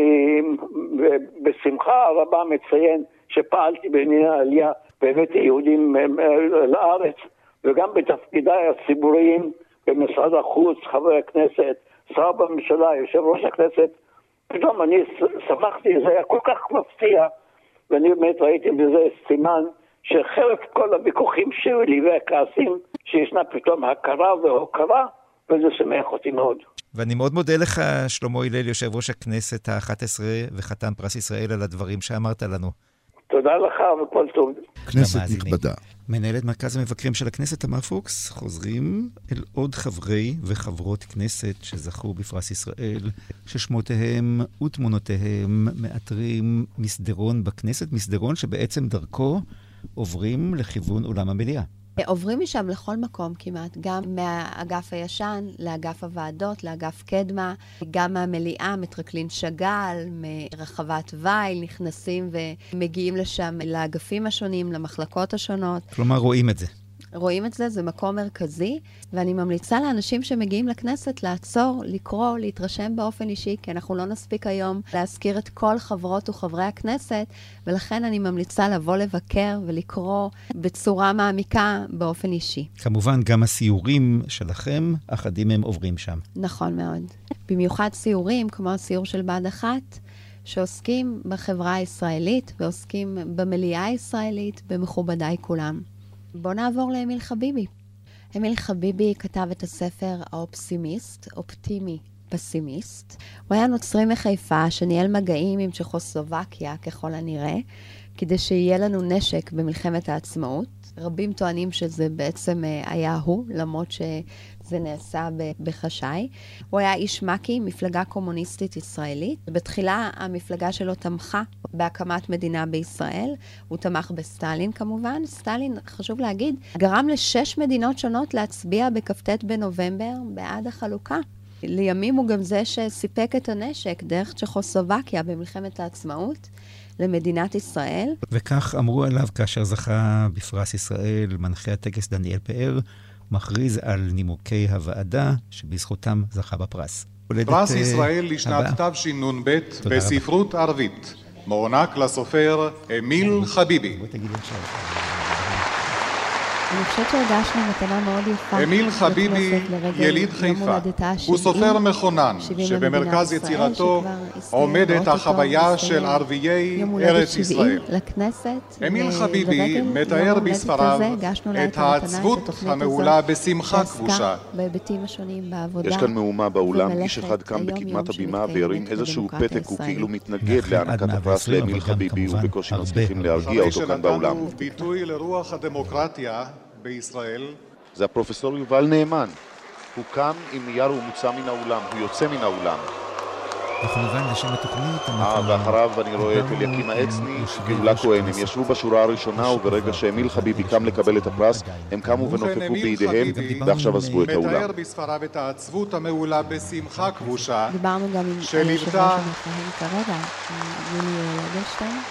בשמחה רבה מציין שפעלתי בענייני העלייה, והבאתי יהודים לארץ, וגם בתפקידיי הציבוריים, במשרד החוץ, חברי הכנסת, שר בממשלה, יושב ראש הכנסת, פתאום אני שמחתי, זה היה כל כך מפתיע, ואני באמת ראיתי בזה סימן, שחרף כל הוויכוחים שהיו לי והכעסים, שישנה פתאום הכרה והוקרה, וזה שמח אותי מאוד. ואני מאוד מודה לך, שלמה הלל, יושב ראש הכנסת ה-אחת עשרה וחתן פרס ישראל, על הדברים שאמרת לנו. תודה לך וכל טוב. כנסת נכבדה. מנהלת מרכז המבקרים של הכנסת, תמר פוקס, חוזרים אל עוד חברי וחברות כנסת שזכו בפרס ישראל, ששמותיהם ותמונותיהם מאתרים מסדרון בכנסת, מסדרון שבעצם דרכו עוברים לכיוון אולם המליאה. עוברים משם לכל מקום כמעט, גם מהאגף הישן לאגף הוועדות, לאגף קדמה, גם מהמליאה, מטרקלין שגל, מרחבת וייל, נכנסים ומגיעים לשם לאגפים השונים, למחלקות השונות. כלומר, רואים את זה. רואים את זה, זה מקום מרכזי, ואני ממליצה לאנשים שמגיעים לכנסת לעצור, לקרוא, להתרשם באופן אישי, כי אנחנו לא נספיק היום להזכיר את כל חברות וחברי הכנסת, ולכן אני ממליצה לבוא לבקר ולקרוא בצורה מעמיקה באופן אישי. כמובן, גם הסיורים שלכם, אחדים הם עוברים שם. נכון מאוד. במיוחד סיורים, כמו הסיור של בה"ד אחת, שעוסקים בחברה הישראלית, ועוסקים במליאה הישראלית, במכובדיי כולם. בואו נעבור לאמיל חביבי. אמיל חביבי כתב את הספר האופסימיסט, אופטימי פסימיסט. הוא היה נוצרי מחיפה שניהל מגעים עם צ'כוסלובקיה ככל הנראה, כדי שיהיה לנו נשק במלחמת העצמאות. רבים טוענים שזה בעצם היה הוא, למרות שזה נעשה בחשאי. הוא היה איש מקי, מפלגה קומוניסטית ישראלית. בתחילה המפלגה שלו תמכה בהקמת מדינה בישראל. הוא תמך בסטלין כמובן. סטלין, חשוב להגיד, גרם לשש מדינות שונות להצביע בכ"ט בנובמבר בעד החלוקה. לימים הוא גם זה שסיפק את הנשק דרך צ'כוסלובקיה במלחמת העצמאות למדינת ישראל. וכך אמרו עליו כאשר זכה בפרס ישראל, מנחה הטקס דניאל פאר, מכריז על נימוקי הוועדה שבזכותם זכה בפרס. פרס ישראל לשנת תשנ"ב בספרות ערבית, מוענק לסופר אמיל חביבי. אני חושבת שהרגשנו מתנה מאוד יפה. אמיל חביבי, יליד חיפה, הוא סופר מכונן, שבמרכז יצירתו עומדת החוויה של ערביי ארץ ישראל. אמיל חביבי מתאר בספריו את העצבות המעולה בשמחה כבושה. יש כאן מהומה באולם, איש אחד קם בקדמת הבימה והרים איזשהו פתק, הוא כאילו מתנגד להענקת הפרס לאמיל חביבי, ובקושי מצליחים להרגיע אותו כאן באולם. ביטוי לרוח הדמוקרטיה בישראל. זה הפרופסור יובל נאמן. הוא קם עם נייר ומוצא מן האולם, הוא יוצא מן האולם. וכמובן לשם התוכנית... אה, ואחריו אני רואה את אליקים העצני, גאולה כהן. הם ישבו בשורה הראשונה, וברגע שאמיל חביבי קם לקבל את הפרס, הם קמו ונופפו בידיהם, ועכשיו עזבו את האולם. מתאר בספריו את העצבות המעולה בשמחה כבושה. דיברנו גם עם היושב ראש המכהן כרגע, יולי אדלשטיין.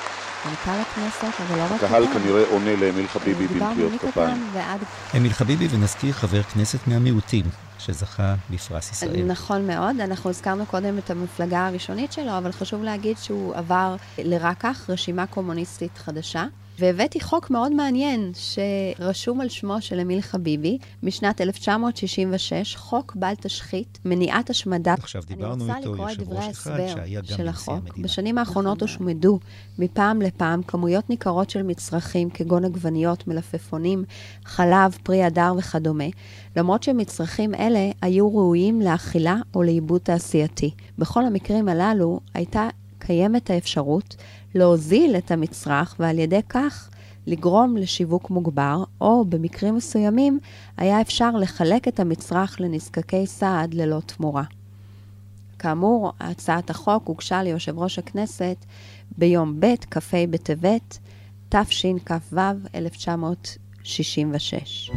מנכ"ל הכנסת, אבל לא רק הקהל כנראה עונה לאמיל חביבי במחיאות כפיים. ועד... אמיל חביבי, ונזכיר חבר כנסת מהמיעוטים, שזכה בפרס ישראל. נכון מאוד, אנחנו הזכרנו קודם את המפלגה הראשונית שלו, אבל חשוב להגיד שהוא עבר לרקח, רשימה קומוניסטית חדשה. והבאתי חוק מאוד מעניין שרשום על שמו של אמיל חביבי משנת אלף תשע מאות שישים ושש, חוק בל תשחית, מניעת השמדת. עכשיו דיברנו איתו יושב ראש אחד שהיה גם של החוק. בשנים האחרונות הושמדו מפעם לפעם כמויות ניכרות של מצרכים כגון עגבניות, מלפפונים, חלב, פרי הדר וכדומה, למרות שמצרכים אלה היו ראויים לאכילה או לעיבוד תעשייתי. בכל המקרים הללו הייתה קיימת האפשרות להוזיל את המצרך ועל ידי כך לגרום לשיווק מוגבר, או במקרים מסוימים היה אפשר לחלק את המצרך לנזקקי סעד ללא תמורה. כאמור, הצעת החוק הוגשה ליושב ראש הכנסת ביום ב' כ"ה בטבת תשכ"ו אלף תשע מאות שישים ושש.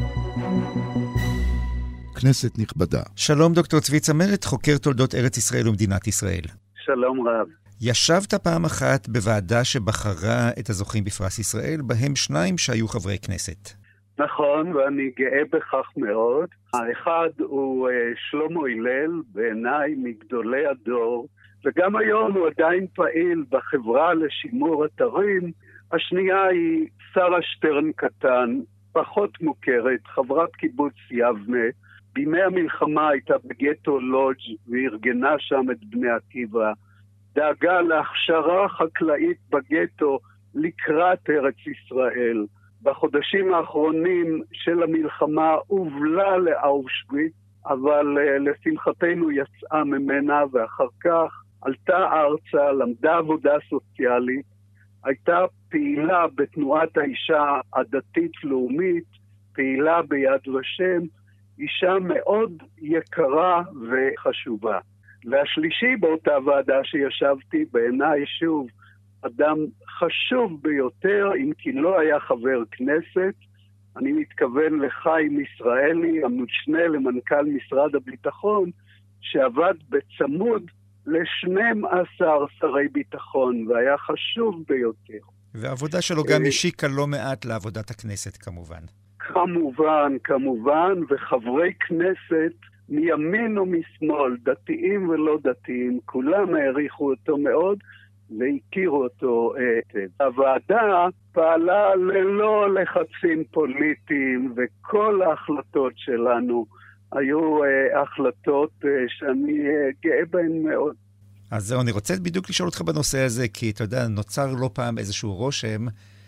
כנסת נכבדה. שלום דוקטור צבי צמרת, חוקר תולדות ארץ ישראל ומדינת ישראל. שלום רב. ישבת פעם אחת בוועדה שבחרה את הזוכים בפרס ישראל, בהם שניים שהיו חברי כנסת. נכון, ואני גאה בכך מאוד. האחד הוא שלמה הלל, בעיניי מגדולי הדור, וגם היום הוא עדיין פעיל בחברה לשימור אתרים. השנייה היא שרה שטרן קטן, פחות מוכרת, חברת קיבוץ יבנה. בימי המלחמה הייתה בגטו לודג' וארגנה שם את בני עקיבא. דאגה להכשרה חקלאית בגטו לקראת ארץ ישראל. בחודשים האחרונים של המלחמה הובלה לאושוויץ, אבל לשמחתנו יצאה ממנה, ואחר כך עלתה ארצה, למדה עבודה סוציאלית, הייתה פעילה בתנועת האישה הדתית-לאומית, פעילה ביד ושם, אישה מאוד יקרה וחשובה. והשלישי באותה ועדה שישבתי, בעיניי שוב, אדם חשוב ביותר, אם כי לא היה חבר כנסת. אני מתכוון לחיים ישראלי, המשנה למנכ"ל משרד הביטחון, שעבד בצמוד ל-שנים עשר שרי ביטחון, והיה חשוב ביותר. והעבודה שלו גם השיקה לא מעט לעבודת הכנסת, כמובן. כמובן, כמובן, וחברי כנסת מימין ומשמאל, דתיים ולא דתיים, כולם העריכו אותו מאוד והכירו אותו היטב. הוועדה פעלה ללא לחצים פוליטיים, וכל ההחלטות שלנו היו החלטות שאני גאה בהן מאוד. אז זהו, אני רוצה בדיוק לשאול אותך בנושא הזה, כי אתה יודע, נוצר לא פעם איזשהו רושם,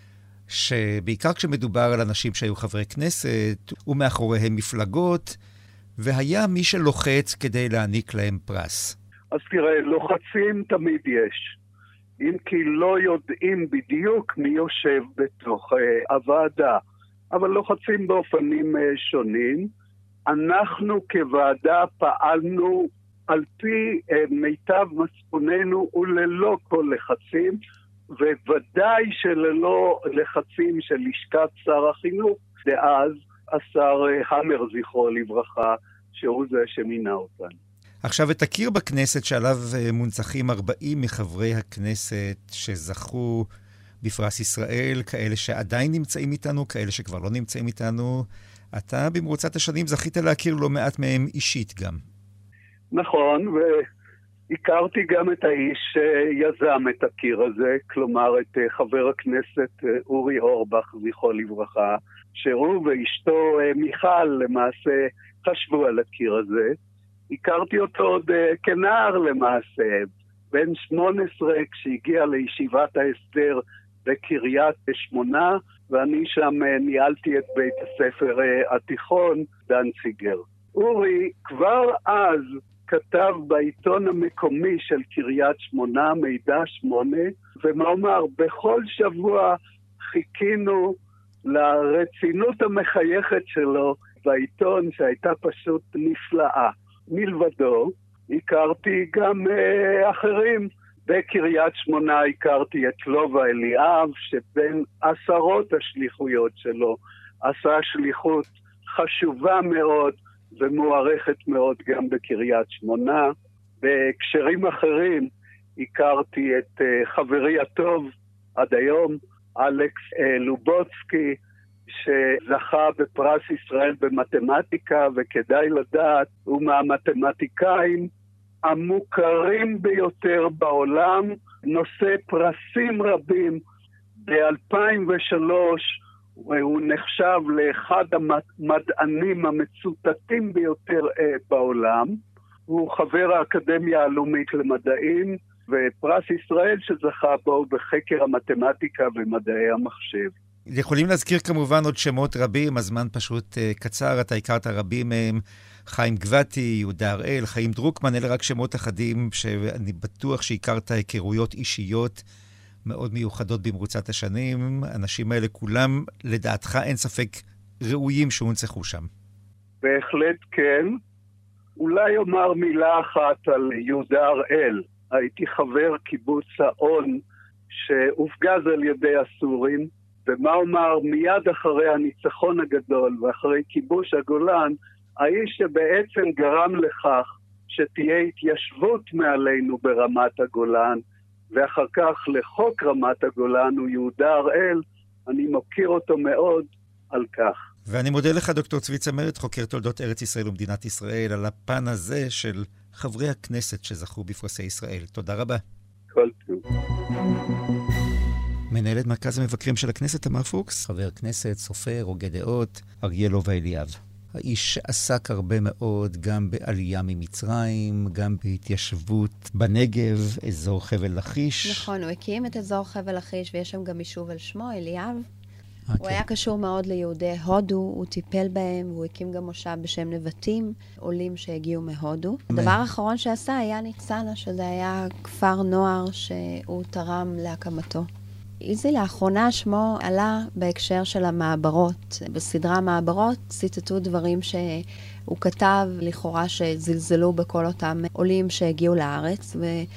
שבעיקר כשמדובר על אנשים שהיו חברי כנסת, ומאחוריהם מפלגות, והיה מי שלוחץ כדי להעניק להם פרס. אז תראה, לוחצים תמיד יש. אם כי לא יודעים בדיוק מי יושב בתוך uh, הוועדה, אבל לוחצים באופנים uh, שונים. אנחנו כוועדה פעלנו על פי uh, מיטב מצפוננו וללא כל לחצים, וודאי שללא לחצים של לשכת שר החינוך, דאז השר המר זכרו לברכה, שהוא זה שמינה אותנו. עכשיו, תכיר בכנסת שעליו מונצחים ארבעים מחברי הכנסת שזכו בפרס ישראל, כאלה שעדיין נמצאים איתנו, כאלה שכבר לא נמצאים איתנו. אתה במרוצת השנים זכית להכיר לא מעט מהם אישית גם. נכון, והכרתי גם את האיש שיזם את הקיר הזה, כלומר את חבר הכנסת אורי אורבך זכרו לברכה, שהוא ואשתו מיכל למעשה חשבו על הקיר הזה. הכרתי אותו עוד כנער למעשה, בן שמונה עשרה, כשהגיע לישיבת ההסדר בקריית שמונה, ואני שם ניהלתי את בית הספר התיכון דנציגר. אורי כבר אז כתב בעיתון המקומי של קריית שמונה, מידע שמונה, ומאמר, בכל שבוע חיכינו לרצינות המחייכת שלו בעיתון, שהייתה פשוט נפלאה. מלבדו, הכרתי גם uh, אחרים. בקריית שמונה הכרתי את לובה אליאב, שבין עשרות השליחויות שלו עשה שליחות חשובה מאוד ומוערכת מאוד גם בקריית שמונה. בהקשרים אחרים הכרתי את uh, חברי הטוב, עד היום, אלכס לובוצקי, שזכה בפרס ישראל במתמטיקה, וכדאי לדעת, הוא מהמתמטיקאים המוכרים ביותר בעולם, נושא פרסים רבים. ב-אלפיים ושלוש הוא נחשב לאחד המדענים המצוטטים ביותר בעולם. הוא חבר האקדמיה הלאומית למדעים, ופרס ישראל שזכה בו בחקר המתמטיקה ומדעי המחשב. יכולים להזכיר כמובן עוד שמות רבים, הזמן פשוט uh, קצר, אתה הכרת רבים מהם, חיים גבתי, יהודה הראל, חיים דרוקמן, אלה רק שמות אחדים שאני בטוח שהכרת היכרויות אישיות מאוד מיוחדות במרוצת השנים. האנשים האלה כולם, לדעתך אין ספק, ראויים שהונצחו שם. בהחלט כן. אולי אומר מילה אחת על יהודה הראל. הייתי חבר קיבוץ האון שהופגז על ידי הסורים, ומה אומר, מיד אחרי הניצחון הגדול ואחרי כיבוש הגולן, האיש שבעצם גרם לכך שתהיה התיישבות מעלינו ברמת הגולן, ואחר כך לחוק רמת הגולן הוא יהודה הראל. אני מוקיר אותו מאוד על כך. ואני מודה לך דוקטור צבי צמרת, חוקר תולדות ארץ ישראל ומדינת ישראל, על הפן הזה של חברי הכנסת שזכו בפרסי ישראל. תודה רבה. כל טוב. מנהלת מרכז המבקרים של הכנסת תמר פוקס, חבר כנסת, סופר, הוגה דעות, אריה לובה אליאב. האיש עסק הרבה מאוד גם בעלייה ממצרים, גם בהתיישבות בנגב, אזור חבל לכיש. נכון, הוא הקים את אזור חבל לכיש, ויש שם גם יישוב על שמו, אליאב. Okay. הוא היה קשור מאוד ליהודי הודו, הוא טיפל בהם, והוא הקים גם מושב בשם נבטים, עולים שהגיעו מהודו. Okay. הדבר האחרון שעשה היה ניצנה, שזה היה כפר נוער שהוא תרם להקמתו. איזי לאחרונה שמו עלה בהקשר של המעברות. בסדרה מעברות ציטטו דברים שהוא כתב לכאורה שזלזלו בכל אותם עולים שהגיעו לארץ,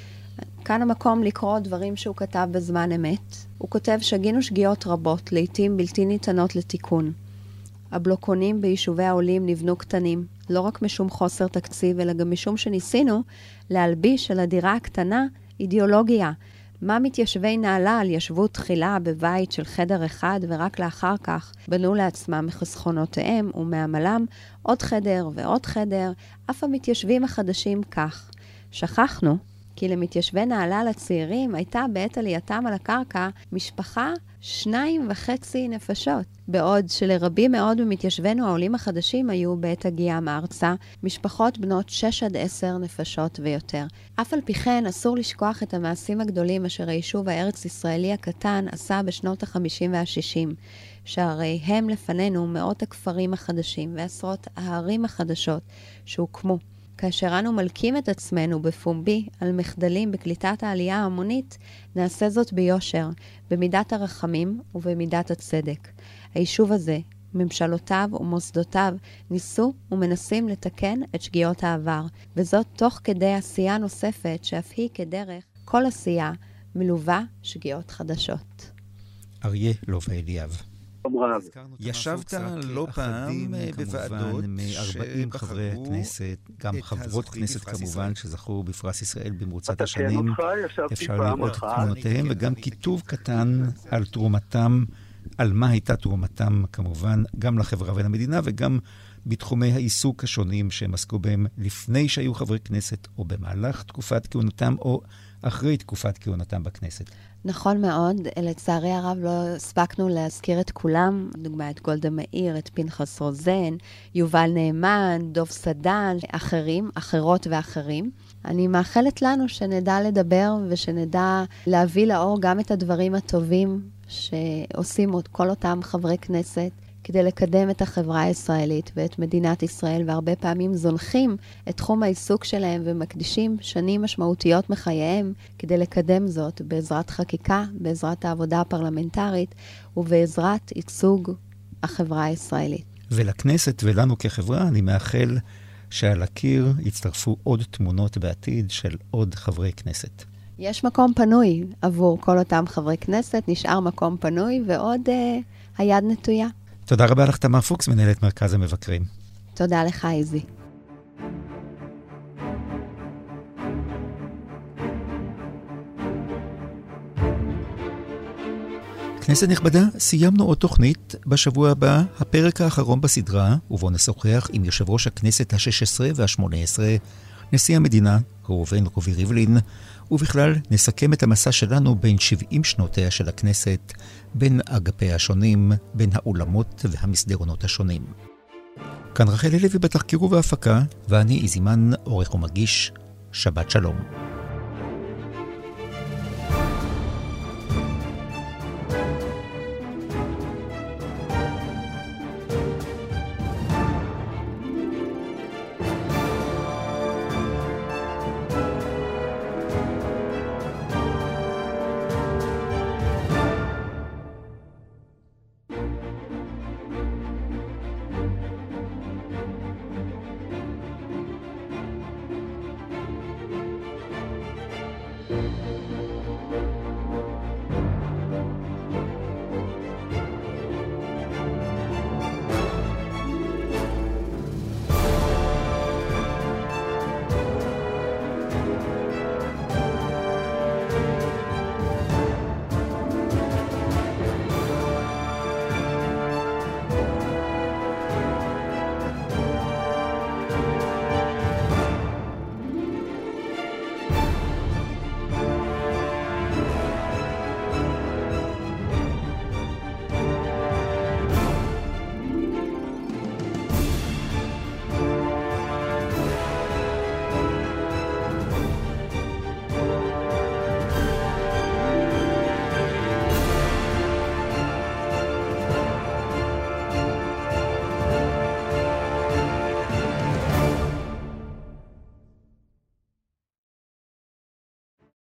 וכאן המקום לקרוא דברים שהוא כתב בזמן אמת. הוא כותב שגינו שגיאות רבות, לעתים בלתי ניתנות לתיקון. הבלוקונים ביישובי העולים נבנו קטנים, לא רק משום חוסר תקציב, אלא גם משום שניסינו להלביש על הדירה הקטנה אידיאולוגיה. מה מתיישבי נהלל ישבו תחילה בבית של חדר אחד, ורק לאחר כך בנו לעצמם מחסכונותיהם ומעמלם עוד חדר ועוד חדר, אף המתיישבים החדשים כך. שכחנו כי למתיישבי נהלל הצעירים הייתה בעת עלייתם על הקרקע משפחה שניים וחצי נפשות, בעוד שלרבים מאוד ממתיישבינו העולים החדשים היו בעת הגיעם ארצה משפחות בנות שש עד עשר נפשות ויותר. אף על פי כן אסור לשכוח את המעשים הגדולים אשר היישוב הארץ ישראלי הקטן עשה בשנות החמישים והשישים, שהרי הם לפנינו מאות הכפרים החדשים ועשרות הערים החדשות שהוקמו. כאשר אנו מלקים את עצמנו בפומבי על מחדלים בקליטת העלייה ההמונית, נעשה זאת ביושר, במידת הרחמים ובמידת הצדק. היישוב הזה, ממשלותיו ומוסדותיו, ניסו ומנסים לתקן את שגיאות העבר, וזאת תוך כדי עשייה נוספת שאף היא כדרך כל עשייה מלווה שגיאות חדשות. אריה לובה אליאב. ישבת לא פעם בוועדות מ-ארבעים חברי הכנסת, גם חברות כנסת כמובן, שזכו בפרס ישראל במרוצת השנים. אפשר לראות את תמונותיהם, וגם כיתוב קטן על תרומתם, על מה הייתה תרומתם כמובן, גם לחברה ולמדינה, וגם בתחומי העיסוק השונים שהם עסקו בהם לפני שהיו חברי כנסת, או במהלך תקופת כהונתם, או אחרי תקופת כהונתם בכנסת. נכון מאוד, לצערי הרב לא הספקנו להזכיר את כולם, דוגמה את גולדה מאיר, את פנחס רוזן, יובל נאמן, דוב סדן, אחרים, אחרות ואחרים. אני מאחלת לנו שנדע לדבר ושנדע להביא לאור גם את הדברים הטובים שעושים עוד כל אותם חברי כנסת, כדי לקדם את החברה הישראלית ואת מדינת ישראל, והרבה פעמים זונחים את תחום העיסוק שלהם ומקדישים שנים משמעותיות מחייהם כדי לקדם זאת בעזרת חקיקה, בעזרת העבודה הפרלמנטרית ובעזרת ייצוג החברה הישראלית. ולכנסת ולנו כחברה אני מאחל שעל הקיר יצטרפו עוד תמונות בעתיד של עוד חברי כנסת. יש מקום פנוי עבור כל אותם חברי כנסת, נשאר מקום פנוי ועוד אה, היד נטויה. תודה רבה לך תמר פוקס, מנהלת מרכז המבקרים. תודה לך איזי. כנסת נכבדה, סיימנו עוד תוכנית. בשבוע הבא, הפרק האחרון בסדרה, ובו נשוחח עם יושב ראש הכנסת ה-שש עשרה וה-שמונה עשרה, נשיא המדינה, ראובן רובי ריבלין, ובכלל נסכם את המסע שלנו בין שבעים שנותיה של הכנסת, בין אגפיה השונים, בין האולמות והמסדרונות השונים. כאן רחל לוי בתחקיר ובהפקה, ואני איזימן, עורך ומגיש. שבת שלום.